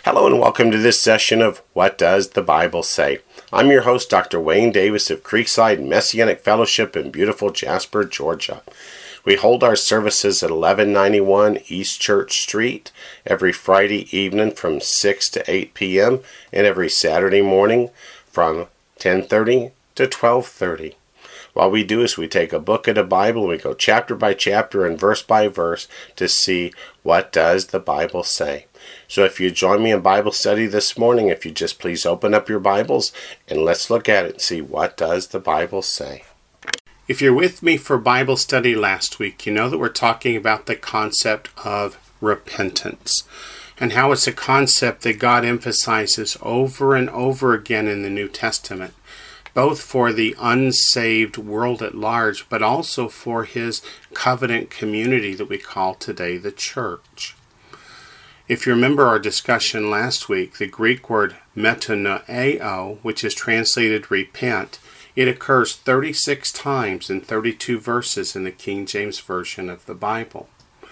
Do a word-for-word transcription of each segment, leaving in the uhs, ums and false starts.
Hello and welcome to this session of What Does the Bible Say? I'm your host, Doctor Wayne Davis of Creekside Messianic Fellowship in beautiful Jasper, Georgia. We hold our services at eleven ninety-one East Church Street every Friday evening from six to eight p.m. and every Saturday morning from ten thirty to twelve thirty. What we do is we take a book of the Bible and we go chapter by chapter and verse by verse to see what does the Bible say. So if you join me in Bible study this morning, if you just please open up your Bibles and let's look at it and see what does the Bible say. If you're with me for Bible study last week, you know that we're talking about the concept of repentance and how it's a concept that God emphasizes over and over again in the New Testament, both for the unsaved world at large, but also for his covenant community that we call today the church. If you remember our discussion last week, the Greek word metanoeo, which is translated repent, it occurs thirty-six times in thirty-two verses in the King James Version of the Bible.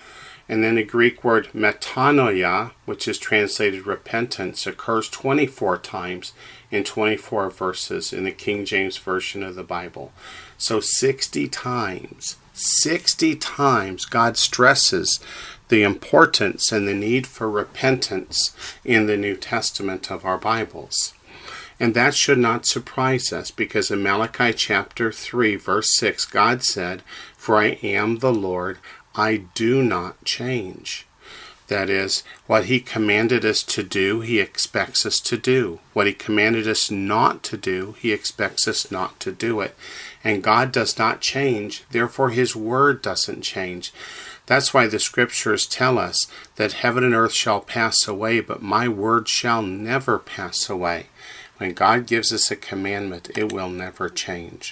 And then the Greek word metanoia, which is translated repentance, occurs twenty-four times in twenty-four verses in the King James Version of the Bible. So sixty times, sixty times God stresses the importance and the need for repentance in the New Testament of our Bibles. And that should not surprise us, because in Malachi chapter three, verse six, God said, "For I am the Lord, I do not change." That is, what he commanded us to do, he expects us to do. What he commanded us not to do, he expects us not to do it. And God does not change, therefore his word doesn't change. That's why the scriptures tell us that heaven and earth shall pass away, but my word shall never pass away. When God gives us a commandment, it will never change.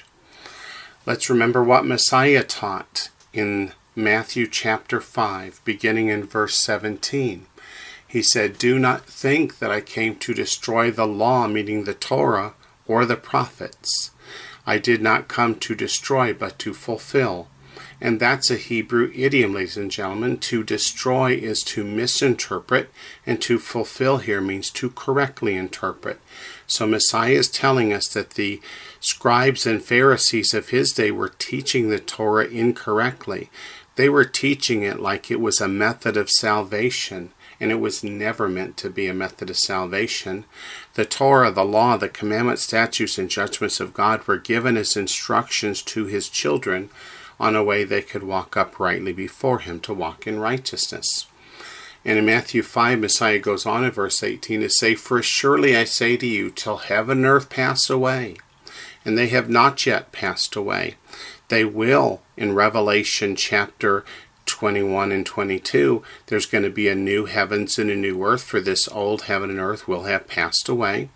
Let's remember what Messiah taught in Matthew chapter five, beginning in verse seventeen. He said, "Do not think that I came to destroy the law," meaning the Torah, "or the prophets. I did not come to destroy, but to fulfill." And that's a Hebrew idiom, ladies and gentlemen. To destroy is to misinterpret, and to fulfill here means to correctly interpret. So Messiah is telling us that the scribes and Pharisees of his day were teaching the Torah incorrectly. They were teaching it like it was a method of salvation, and it was never meant to be a method of salvation. The Torah, the law, the commandments, statutes, and judgments of God were given as instructions to his children on a way they could walk uprightly before him, to walk in righteousness. And in Matthew five, Messiah goes on in verse eighteen to say, "For surely I say to you, till heaven and earth pass away, and they have not yet passed away. They will." In Revelation chapter twenty-one and twenty-two, there's going to be a new heavens and a new earth, for this old heaven and earth will have passed away.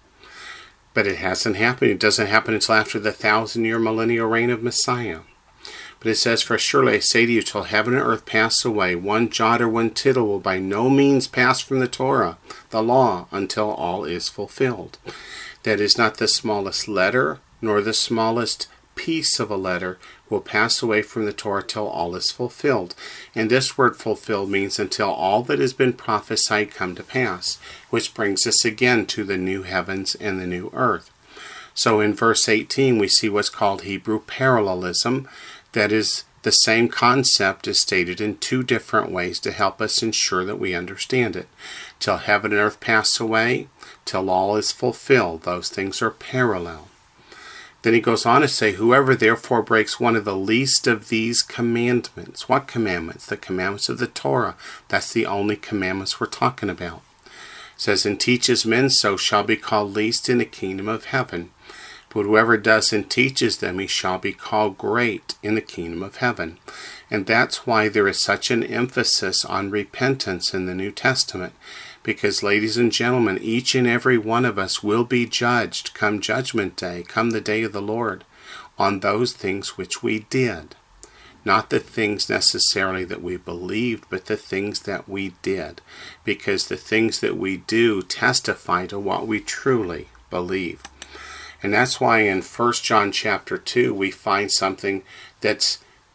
But it hasn't happened. It doesn't happen until after the thousand-year millennial reign of Messiah. But it says, "For surely I say to you, till heaven and earth pass away, one jot or one tittle will by no means pass from the Torah, the law, until all is fulfilled." That is, not the smallest letter, nor the smallest piece of a letter will pass away from the Torah till all is fulfilled. And this word fulfilled means until all that has been prophesied come to pass, which brings us again to the new heavens and the new earth. So in verse eighteen we see what's called Hebrew parallelism. That is, the same concept is stated in two different ways to help us ensure that we understand it. Till heaven and earth pass away, till all is fulfilled. Those things are parallel. Then he goes on to say, "Whoever therefore breaks one of the least of these commandments." What commandments? The commandments of the Torah. That's the only commandments we're talking about. It says, "And teaches men so shall be called least in the kingdom of heaven. But whoever does and teaches them, he shall be called great in the kingdom of heaven." And that's why there is such an emphasis on repentance in the New Testament. Because, ladies and gentlemen, each and every one of us will be judged come judgment day, come the day of the Lord, on those things which we did. Not the things necessarily that we believed, but the things that we did. Because the things that we do testify to what we truly believe. And that's why in First John chapter two we find something that's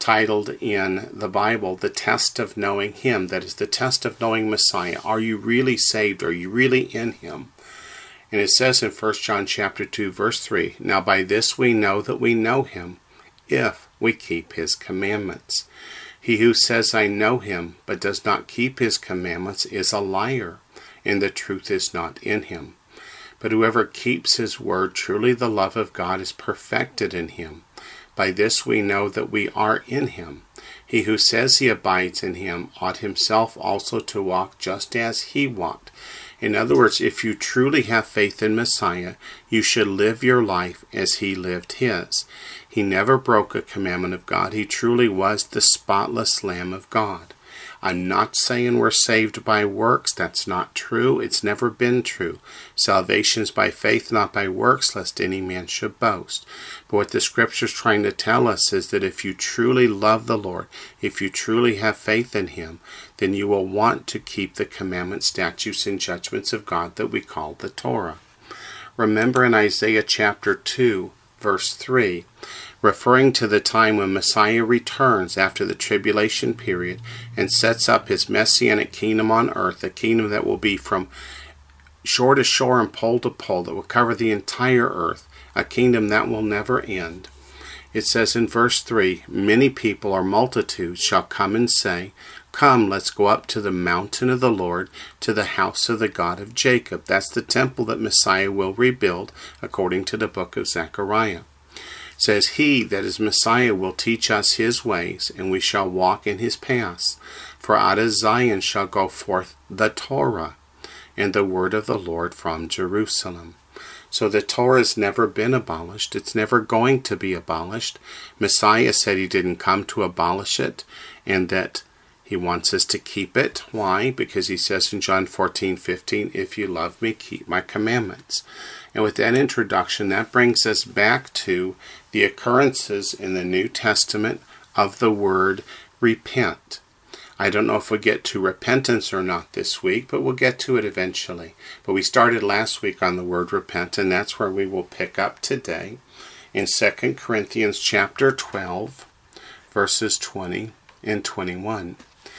titled in the Bible, The Test of Knowing Him. That is the test of knowing Messiah. Are you really saved? Are you really in Him? And it says in First John chapter two, verse three, Now by this we know that we know Him, if we keep His commandments. He who says, I know Him, but does not keep His commandments is a liar, and the truth is not in him. But whoever keeps His word, truly the love of God is perfected in him. By this we know that we are in Him. He who says he abides in Him ought himself also to walk just as He walked. In other words, if you truly have faith in Messiah, you should live your life as He lived His. He never broke a commandment of God. He truly was the spotless Lamb of God. I'm not saying we're saved by works. That's not true. It's never been true. Salvation is by faith, not by works, lest any man should boast. But what the Scripture is trying to tell us is that if you truly love the Lord, if you truly have faith in Him, then you will want to keep the commandments, statutes, and judgments of God that we call the Torah. Remember in Isaiah chapter two, verse three, referring to the time when Messiah returns after the tribulation period and sets up His messianic kingdom on earth, a kingdom that will be from shore to shore and pole to pole, that will cover the entire earth, a kingdom that will never end. It says in verse three, Many people or multitudes shall come and say, Come, let's go up to the mountain of the Lord, to the house of the God of Jacob. That's the temple that Messiah will rebuild, according to the book of Zechariah. It says, He, that is Messiah, will teach us His ways, and we shall walk in His paths. For out of Zion shall go forth the Torah, and the word of the Lord from Jerusalem. So the Torah has never been abolished. It's never going to be abolished. Messiah said He didn't come to abolish it, and that He wants us to keep it. Why? Because He says in John fourteen fifteen, If you love me, keep my commandments. And with that introduction, that brings us back to the occurrences in the New Testament of the word repent. I don't know if we'll get to repentance or not this week, but we'll get to it eventually. But we started last week on the word repent, and that's where we will pick up today in Second Corinthians chapter twelve, verses twenty and twenty-one.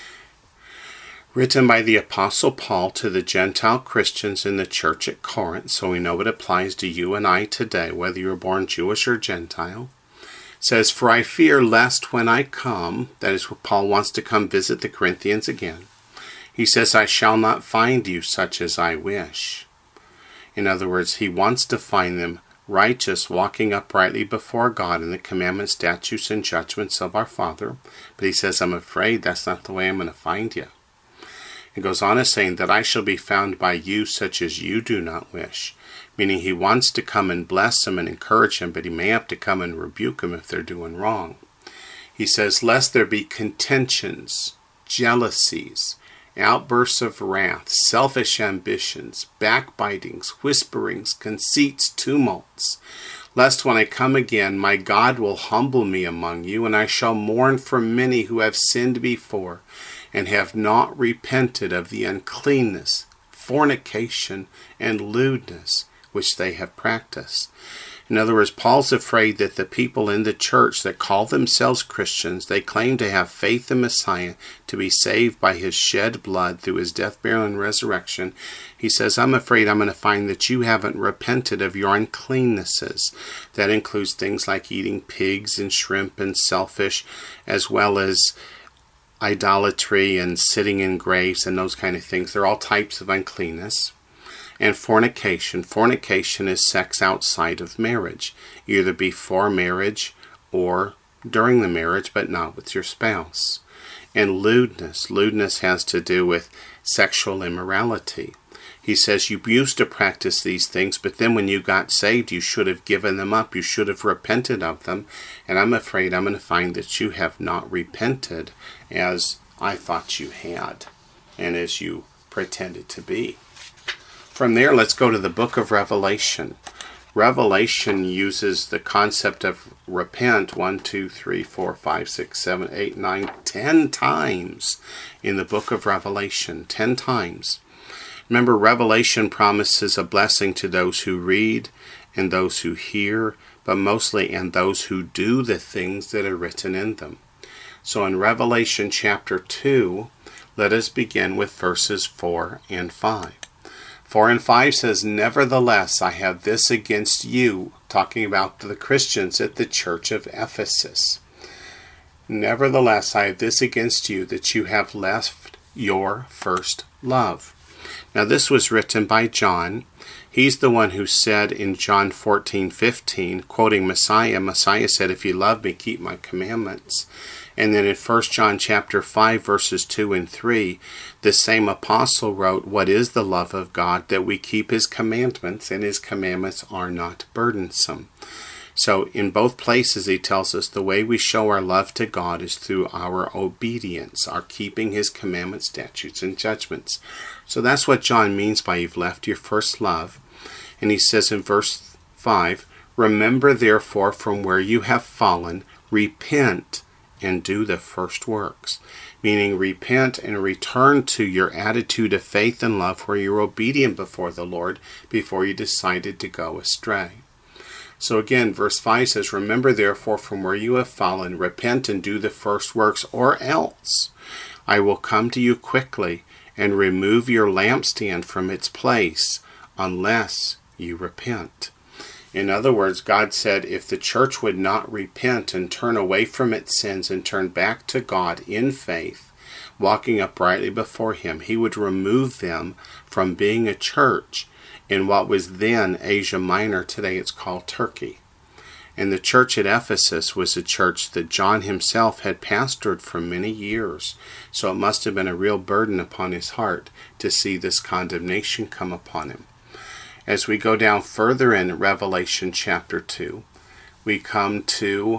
Written by the Apostle Paul to the Gentile Christians in the church at Corinth, so we know it applies to you and I today, whether you were born Jewish or Gentile. It says, For I fear lest when I come, that is where Paul wants to come visit the Corinthians again, he says, I shall not find you such as I wish. In other words, he wants to find them righteous, walking uprightly before God in the commandments, statutes, and judgments of our Father. But he says, I'm afraid that's not the way I'm going to find you. It goes on as saying that I shall be found by you such as you do not wish. Meaning he wants to come and bless them and encourage them, but he may have to come and rebuke them if they're doing wrong. He says, lest there be contentions, jealousies, outbursts of wrath, selfish ambitions, backbitings, whisperings, conceits, tumults. Lest when I come again, my God will humble me among you, and I shall mourn for many who have sinned before, and have not repented of the uncleanness, fornication, and lewdness which they have practiced. In other words, Paul's afraid that the people in the church that call themselves Christians, they claim to have faith in Messiah, to be saved by His shed blood through His death, burial, and resurrection. He says, I'm afraid I'm going to find that you haven't repented of your uncleannesses. That includes things like eating pigs and shrimp and shellfish, as well as idolatry and sitting in graves and those kind of things. They're all types of uncleanness. And fornication. Fornication is sex outside of marriage, either before marriage or during the marriage, but not with your spouse. And lewdness. Lewdness has to do with sexual immorality. He says you used to practice these things, but then when you got saved, you should have given them up. You should have repented of them. And I'm afraid I'm going to find that you have not repented as I thought you had and as you pretended to be. From there, let's go to the book of Revelation. Revelation uses the concept of repent one, two, three, four, five, six, seven, eight, nine, ten times in the book of Revelation. Ten times. Remember, Revelation promises a blessing to those who read and those who hear, but mostly and those who do the things that are written in them. So in Revelation chapter two, let us begin with verses four and five. four and five says, "Nevertheless, I have this against you," talking about the Christians at the church of Ephesus. "Nevertheless, I have this against you, that you have left your first love." Now this was written by John. He's the one who said in John fourteen fifteen, quoting Messiah, Messiah said, "If you love me, keep my commandments." And then in First John chapter five, verses two and three, the same apostle wrote, "What is the love of God? That we keep his commandments, and his commandments are not burdensome." So in both places he tells us the way we show our love to God is through our obedience, our keeping his commandments, statutes, and judgments. So that's what John means by "you've left your first love." And he says in verse five, "Remember therefore from where you have fallen, repent and do the first works." Meaning repent and return to your attitude of faith and love where you're obedient before the Lord before you decided to go astray. So again, verse five says, "Remember therefore from where you have fallen, repent and do the first works, or else I will come to you quickly and remove your lampstand from its place, unless you repent." In other words, God said if the church would not repent and turn away from its sins and turn back to God in faith, walking uprightly before him, he would remove them from being a church in what was then Asia Minor. Today it's called Turkey. And the church at Ephesus was a church that John himself had pastored for many years. So it must have been a real burden upon his heart to see this condemnation come upon him. As we go down further in Revelation chapter two, we come to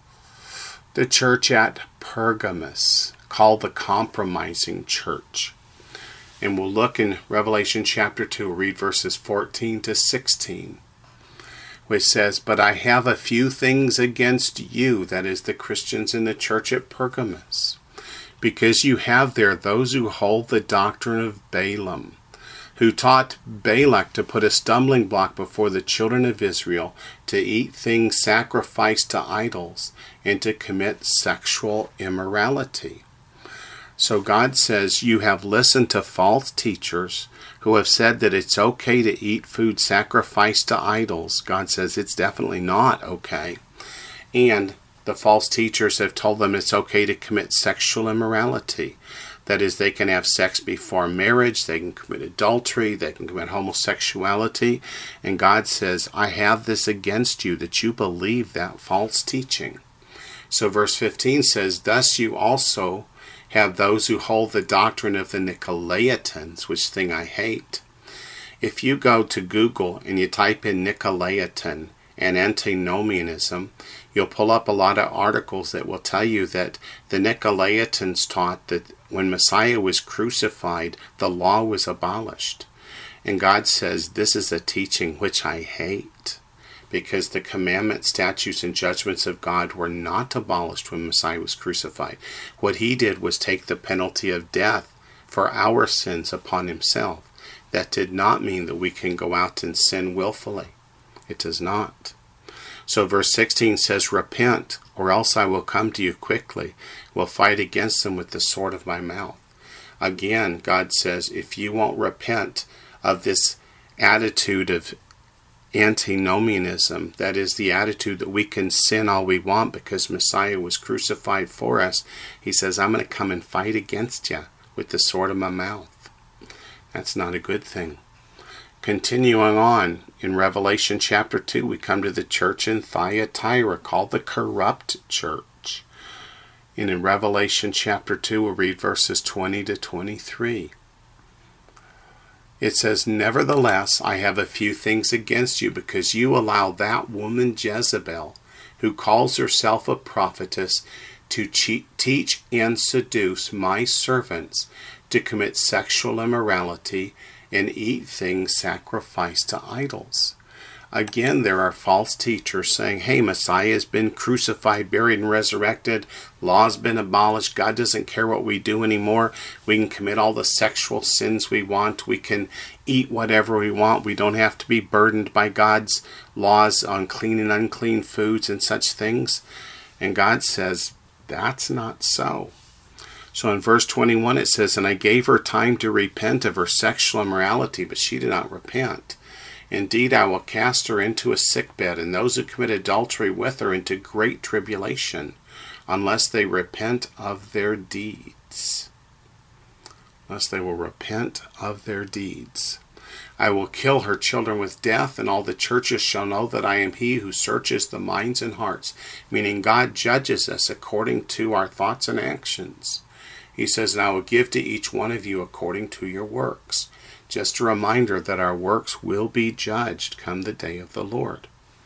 the church at Pergamos, called the compromising church. And we'll look in Revelation chapter two, we'll read verses fourteen to sixteen, which says, "But I have a few things against you," that is the Christians in the church at Pergamos, "because you have there those who hold the doctrine of Balaam, who taught Balak to put a stumbling block before the children of Israel, to eat things sacrificed to idols, and to commit sexual immorality." So God says, you have listened to false teachers who have said that it's okay to eat food sacrificed to idols. God says it's definitely not okay. And the false teachers have told them it's okay to commit sexual immorality. That is, they can have sex before marriage, they can commit adultery, they can commit homosexuality. And God says, I have this against you, that you believe that false teaching. So verse fifteen says, "Thus you also have those who hold the doctrine of the Nicolaitans," which thing I hate. If you go to Google and you type in Nicolaitan and antinomianism, you'll pull up a lot of articles that will tell you that the Nicolaitans taught that when Messiah was crucified, the law was abolished. And God says, this is a teaching which I hate, because the commandments, statutes, and judgments of God were not abolished when Messiah was crucified. What he did was take the penalty of death for our sins upon himself. That did not mean that we can go out and sin willfully. It does not. So verse sixteen says, "Repent, or else I will come to you quickly, will fight against them with the sword of my mouth." Again, God says, if you won't repent of this attitude of antinomianism, that is the attitude that we can sin all we want because Messiah was crucified for us, he says, I'm going to come and fight against you with the sword of my mouth. That's not a good thing. Continuing on, in Revelation chapter two, we come to the church in Thyatira called the corrupt church. And in Revelation chapter two, we'll read verses twenty to twenty-three. It says, "Nevertheless, I have a few things against you, because you allow that woman Jezebel, who calls herself a prophetess, to cheat, teach and seduce my servants to commit sexual immorality and eat things sacrificed to idols." Again, there are false teachers saying, hey, Messiah has been crucified, buried, and resurrected. Law's been abolished. God doesn't care what we do anymore. We can commit all the sexual sins we want. We can eat whatever we want. We don't have to be burdened by God's laws on clean and unclean foods and such things. And God says, That's not so. So in verse twenty-one it says, "And I gave her time to repent of her sexual immorality, but she did not repent. Indeed, I will cast her into a sickbed, and those who commit adultery with her into great tribulation, unless they repent of their deeds." Unless they will repent of their deeds. "I will kill her children with death, and all the churches shall know that I am he who searches the minds and hearts." Meaning God judges us according to our thoughts and actions. He says, "And I will give to each one of you according to your works." Just a reminder that our works will be judged come the day of the Lord.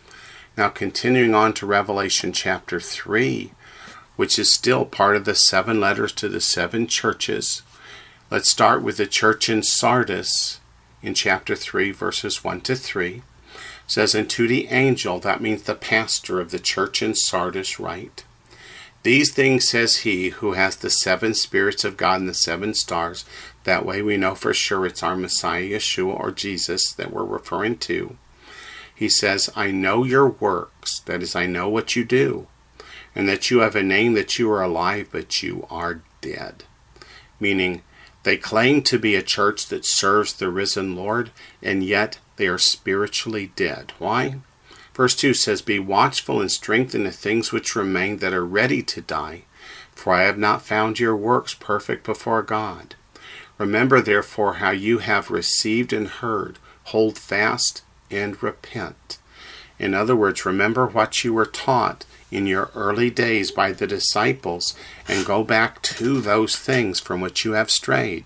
Now continuing on to Revelation chapter three, which is still part of the seven letters to the seven churches. Let's start with the church in Sardis in chapter three, verses one to three. It says, "And to the angel," that means the pastor of the church in Sardis, write, "These things says he who has the seven spirits of God and the seven stars." That way we know for sure it's our Messiah, Yeshua, or Jesus that we're referring to. He says, "I know your works," that is, I know what you do, "and that you have a name, that you are alive, but you are dead." Meaning, they claim to be a church that serves the risen Lord, and yet they are spiritually dead. Why? Verse two says, "Be watchful and strengthen the things which remain that are ready to die, for I have not found your works perfect before God. Remember therefore how you have received and heard, hold fast and repent." In other words, remember what you were taught in your early days by the disciples, and go back to those things from which you have strayed.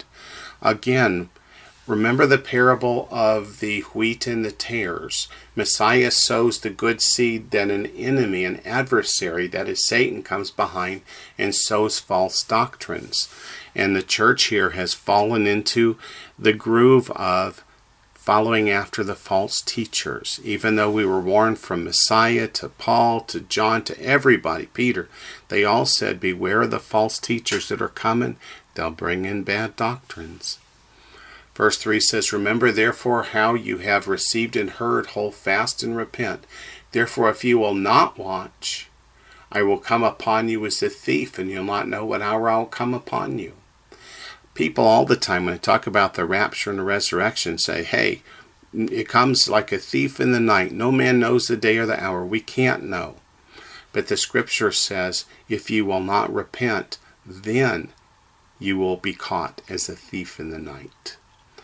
Again, remember the parable of the wheat and the tares. Messiah sows the good seed, then an enemy, an adversary, that is Satan, comes behind and sows false doctrines. And the church here has fallen into the groove of following after the false teachers. Even though we were warned from Messiah to Paul to John to everybody, Peter, they all said, beware of the false teachers that are coming. They'll bring in bad doctrines. Verse three says, "Remember therefore how you have received and heard, hold fast and repent. Therefore if you will not watch, I will come upon you as a thief, and you'll not know what hour I will come upon you." People all the time, when I talk about the rapture and the resurrection, say, hey, it comes like a thief in the night. No man knows the day or the hour. We can't know. But the scripture says, if you will not repent, then you will be caught as a thief in the night.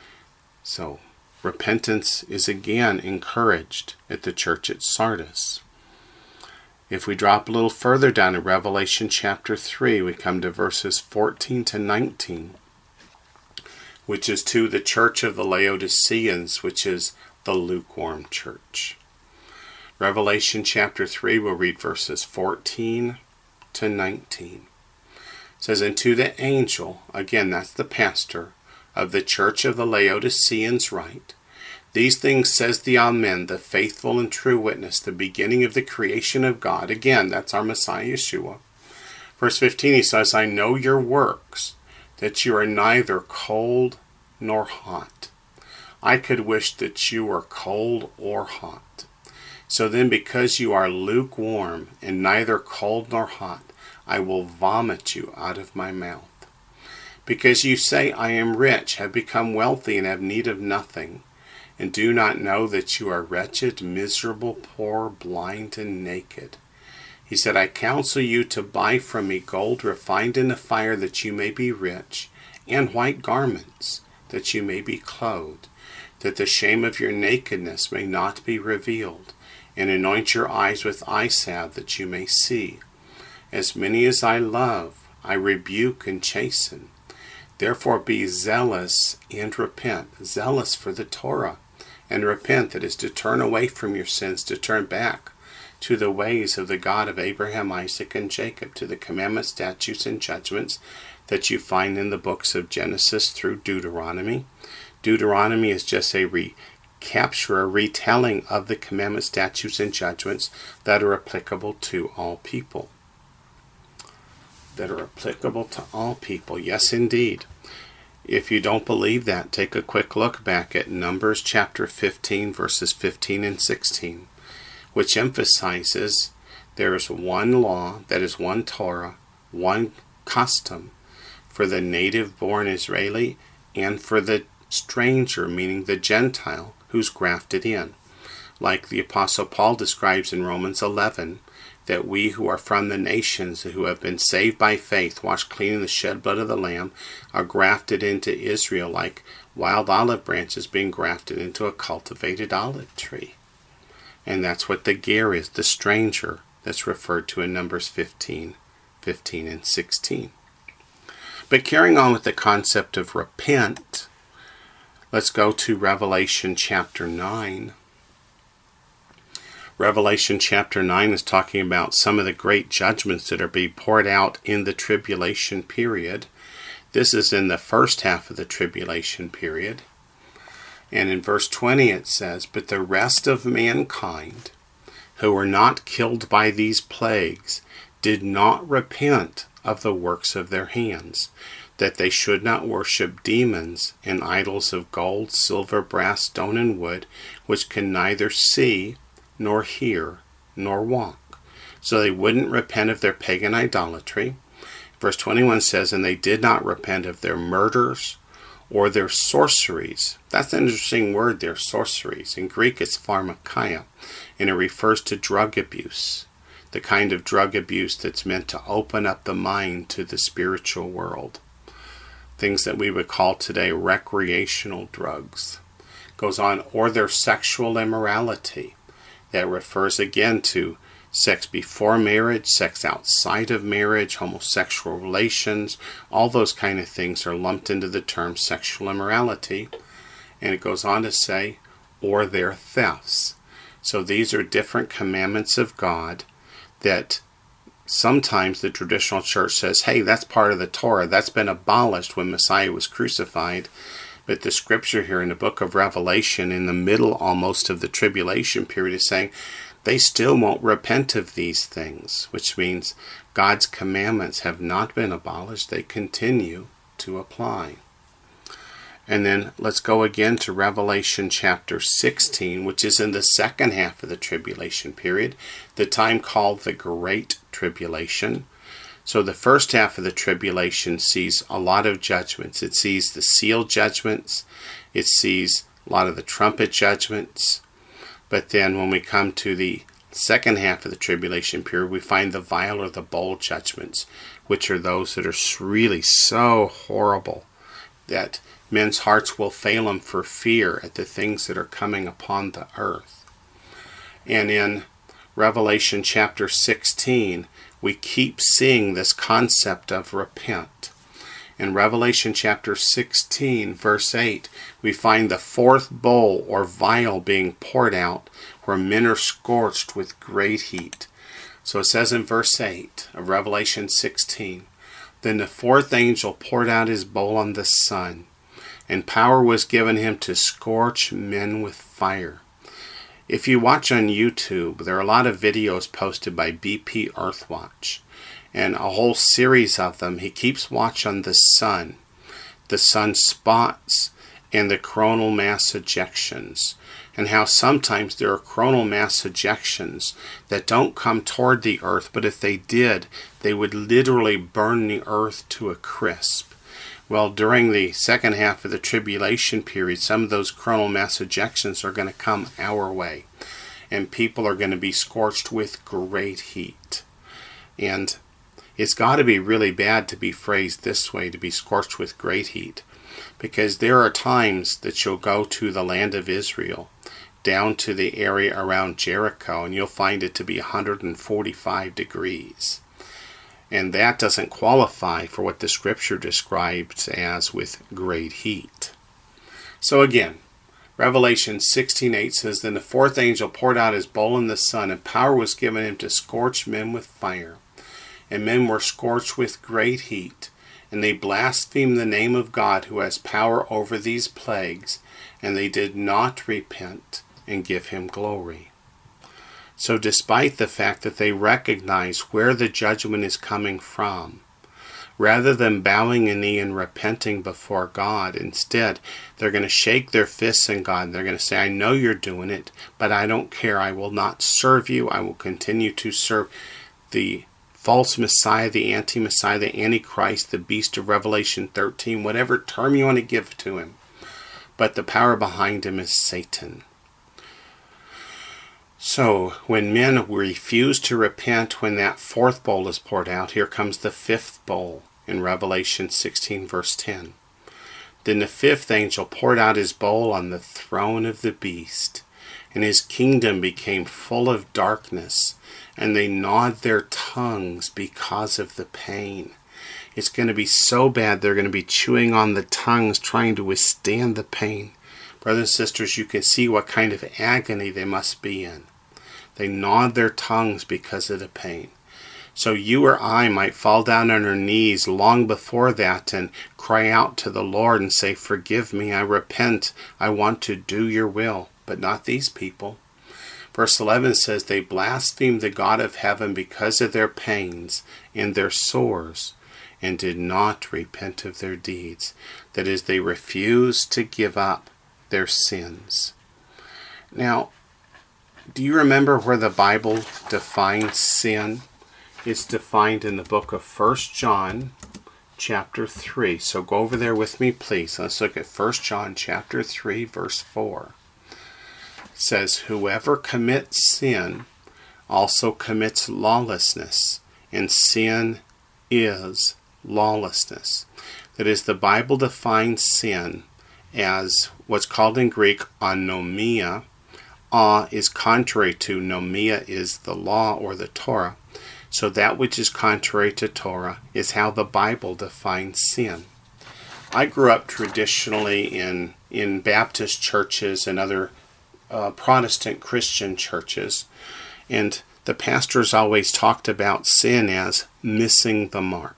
So, repentance is again encouraged at the church at Sardis. If we drop a little further down in Revelation chapter three, we come to verses fourteen to nineteen, which is to the church of the Laodiceans, which is the lukewarm church. Revelation chapter three, we'll read verses fourteen to nineteen. It says, "And to the angel," again that's the pastor, "of the church of the Laodiceans write, These things says the Amen, the faithful and true witness, the beginning of the creation of God." Again, that's our Messiah Yeshua. Verse fifteen, he says, "I know your works, that you are neither cold nor hot." I could wish that you were cold or hot. "So then, because you are lukewarm and neither cold nor hot, I will vomit you out of my mouth. Because you say, I am rich, have become wealthy, and have need of nothing, and do not know that you are wretched, miserable, poor, blind, and naked. He said, I counsel you to buy from me gold refined in the fire, that you may be rich, and white garments, that you may be clothed, that the shame of your nakedness may not be revealed, and anoint your eyes with eye salve, that you may see. As many as I love, I rebuke and chasten. Therefore be zealous and repent." Zealous for the Torah. And repent, that is to turn away from your sins, to turn back to the ways of the God of Abraham, Isaac, and Jacob, to the commandments, statutes, and judgments that you find in the books of Genesis through Deuteronomy. Deuteronomy is just a recapture, a retelling of the commandments, statutes, and judgments that are applicable to all people. That are applicable to all people. Yes, indeed. If you don't believe that, take a quick look back at Numbers chapter fifteen, verses fifteen and sixteen, which emphasizes there is one law, that is one Torah, one custom for the native-born Israeli and for the stranger, meaning the Gentile, who's grafted in. Like the Apostle Paul describes in Romans eleven, that we who are from the nations, who have been saved by faith, washed clean in the shed blood of the Lamb, are grafted into Israel like wild olive branches being grafted into a cultivated olive tree. And that's what the ger is, the stranger, that's referred to in Numbers fifteen, fifteen and sixteen. But carrying on with the concept of repent, let's go to Revelation chapter nine. Revelation chapter nine is talking about some of the great judgments that are being poured out in the tribulation period. This is in the first half of the tribulation period. And in verse twenty it says, "But the rest of mankind who were not killed by these plagues did not repent of the works of their hands, that they should not worship demons and idols of gold, silver, brass, stone, and wood, which can neither see nor hear, nor walk." So they wouldn't repent of their pagan idolatry. Verse twenty-one says, "And they did not repent of their murders or their sorceries." That's an interesting word there, sorceries. In Greek it's pharmakia, and it refers to drug abuse, the kind of drug abuse that's meant to open up the mind to the spiritual world. Things that we would call today recreational drugs. Goes on, or their sexual immorality. That refers again to sex before marriage, sex outside of marriage, homosexual relations. All those kind of things are lumped into the term sexual immorality. And it goes on to say, or their thefts. So these are different commandments of God that sometimes the traditional church says, hey, that's part of the Torah. That's been abolished when Messiah was crucified. But the scripture here in the book of Revelation, in the middle almost of the tribulation period, is saying they still won't repent of these things, which means God's commandments have not been abolished. They continue to apply. And then let's go again to Revelation chapter sixteen, which is in the second half of the tribulation period, the time called the Great Tribulation. So the first half of the tribulation sees a lot of judgments. It sees the seal judgments. It sees a lot of the trumpet judgments. But then when we come to the second half of the tribulation period, we find the vial or the bowl judgments, which are those that are really so horrible that men's hearts will fail them for fear at the things that are coming upon the earth. And in Revelation chapter sixteen, we keep seeing this concept of repent. In Revelation chapter sixteen, verse eight, we find the fourth bowl or vial being poured out where men are scorched with great heat. So it says in verse eight of Revelation sixteen, "Then the fourth angel poured out his bowl on the sun, and power was given him to scorch men with fire." If you watch on YouTube, there are a lot of videos posted by B P Earthwatch, and a whole series of them. He keeps watch on the sun, the sun spots, and the coronal mass ejections, and how sometimes there are coronal mass ejections that don't come toward the earth, but if they did, they would literally burn the earth to a crisp. Well, during the second half of the tribulation period, some of those coronal mass ejections are going to come our way. And people are going to be scorched with great heat. And it's got to be really bad to be phrased this way, to be scorched with great heat. Because there are times that you'll go to the land of Israel, down to the area around Jericho, and you'll find it to be one hundred forty-five degrees. And that doesn't qualify for what the scripture describes as with great heat. So again, Revelation sixteen eight says, "Then the fourth angel poured out his bowl in the sun, and power was given him to scorch men with fire. And men were scorched with great heat, and they blasphemed the name of God who has power over these plagues, and they did not repent and give him glory." So despite the fact that they recognize where the judgment is coming from, rather than bowing a knee and repenting before God, instead they're going to shake their fists at God. They're going to say, "I know you're doing it, but I don't care. I will not serve you. I will continue to serve the false Messiah, the anti-Messiah, the Antichrist, the beast of Revelation thirteen, whatever term you want to give to him. But the power behind him is Satan. So, when men refuse to repent, when that fourth bowl is poured out, here comes the fifth bowl in Revelation sixteen, verse ten. Then the fifth angel poured out his bowl on the throne of the beast, and his kingdom became full of darkness, and they gnawed their tongues because of the pain. It's going to be so bad they're going to be chewing on the tongues, trying to withstand the pain. Brothers and sisters, you can see what kind of agony they must be in. They gnawed their tongues because of the pain. So you or I might fall down on our knees long before that and cry out to the Lord and say, "Forgive me, I repent, I want to do your will." But not these people. Verse eleven says, "They blasphemed the God of heaven because of their pains and their sores, and did not repent of their deeds." That is, they refused to give up their sins. Now, do you remember where the Bible defines sin? It's defined in the book of First John, chapter three. So go over there with me, please. Let's look at First John, chapter three, verse four. It says, "Whoever commits sin also commits lawlessness, and sin is lawlessness." That is, the Bible defines sin as what's called in Greek anomia. A is contrary to, nomia is the law or the Torah. So that which is contrary to Torah is how the Bible defines sin. I grew up traditionally in, in Baptist churches and other uh, Protestant Christian churches, and the pastors always talked about sin as missing the mark.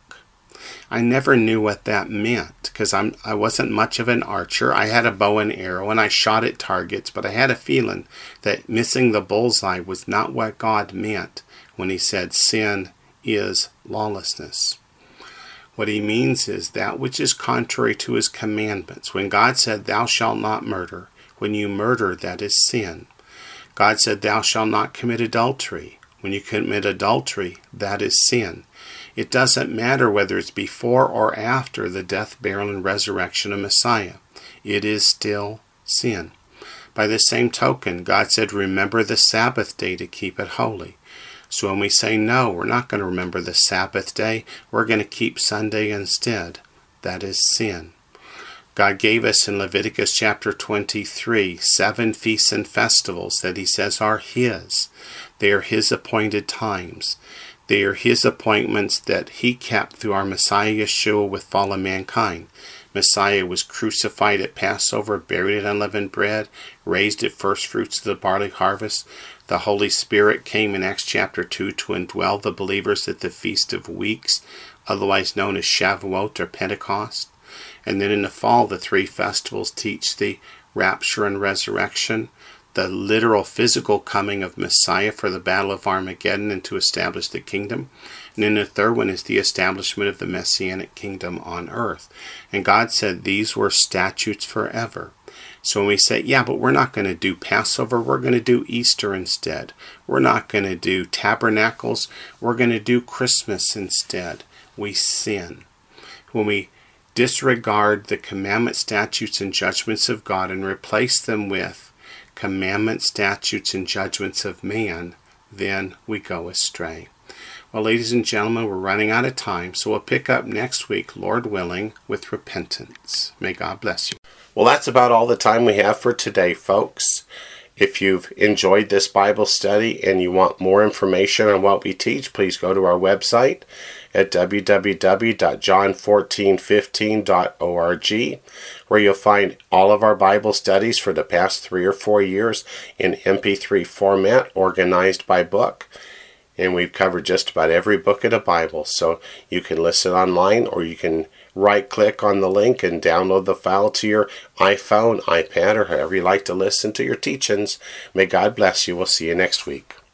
I never knew what that meant because I'm I wasn't much of an archer. I had a bow and arrow and I shot at targets, but I had a feeling that missing the bullseye was not what God meant when he said sin is lawlessness. What he means is that which is contrary to his commandments. When God said, "Thou shalt not murder," when you murder, that is sin. God said, "Thou shalt not commit adultery." When you commit adultery, that is sin. It doesn't matter whether it's before or after the death, burial, and resurrection of Messiah. It is still sin. By the same token, God said, "Remember the Sabbath day to keep it holy." So when we say, "No, we're not going to remember the Sabbath day, we're going to keep Sunday instead," that is sin. God gave us in Leviticus chapter twenty-three seven feasts and festivals that he says are his. They are his appointed times. They are his appointments that he kept through our Messiah Yeshua with fallen mankind. Messiah was crucified at Passover, buried in unleavened bread, raised at first fruits of the barley harvest. The Holy Spirit came in Acts chapter two to indwell the believers at the Feast of Weeks, otherwise known as Shavuot or Pentecost. And then in the fall, the three festivals teach the rapture and resurrection, the literal physical coming of Messiah for the battle of Armageddon and to establish the kingdom. And then the third one is the establishment of the Messianic kingdom on earth. And God said these were statutes forever. So when we say, yeah, but we're not going to do Passover, we're going to do Easter instead. We're not going to do tabernacles, we're going to do Christmas instead. We sin. When we disregard the commandment, statutes, and judgments of God and replace them with commandments, statutes, and judgments of man, then we go astray. Well, ladies and gentlemen, we're running out of time, so we'll pick up next week, Lord willing, with repentance. May God bless you. Well, that's about all the time we have for today, folks. If you've enjoyed this Bible study and you want more information on what we teach, please go to our website at w w w dot john fourteen fifteen dot org, where you'll find all of our Bible studies for the past three or four years in M P three format, organized by book. And we've covered just about every book of the Bible, so you can listen online or you can right-click on the link and download the file to your iPhone, iPad, or however you like to listen to your teachings. May God bless you. We'll see you next week.